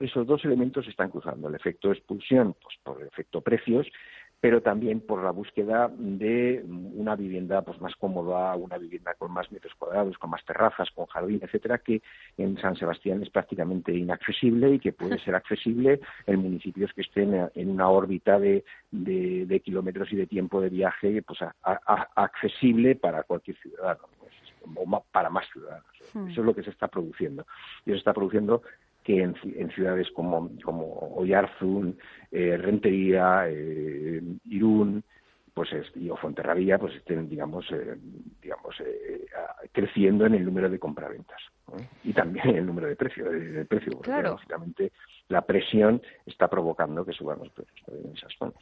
esos dos elementos se están cruzando, el efecto expulsión, pues por el efecto precios, pero también por la búsqueda de una vivienda pues más cómoda, una vivienda con más metros cuadrados, con más terrazas, con jardín, etcétera, que en San Sebastián es prácticamente inaccesible y que puede ser accesible en municipios que estén en una órbita de kilómetros y de tiempo de viaje pues accesible para cualquier ciudadano, pues, o para más ciudadanos. Eso es lo que se está produciendo. Y se está produciendo que en ciudades como Oyarzún, Rentería, Irún, pues o Fuenterrabía, pues estén creciendo en el número de compraventas, ¿eh? Y también en el número de precio, porque Claro. lógicamente la presión está provocando que suban los precios en esas zonas.